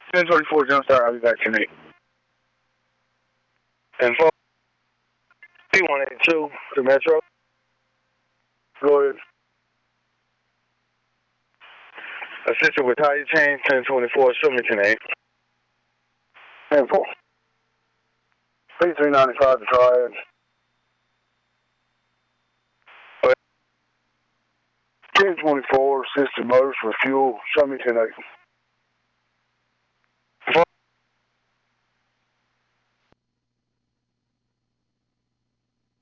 1024 Jumpstart, I'll be back tonight. And 4 P182, the Metro. Go ahead. Assistant with tire change, 1024, show me 10-8. 10-4. P395 to try it. 1024, assisted motors for fuel, show me 10-8.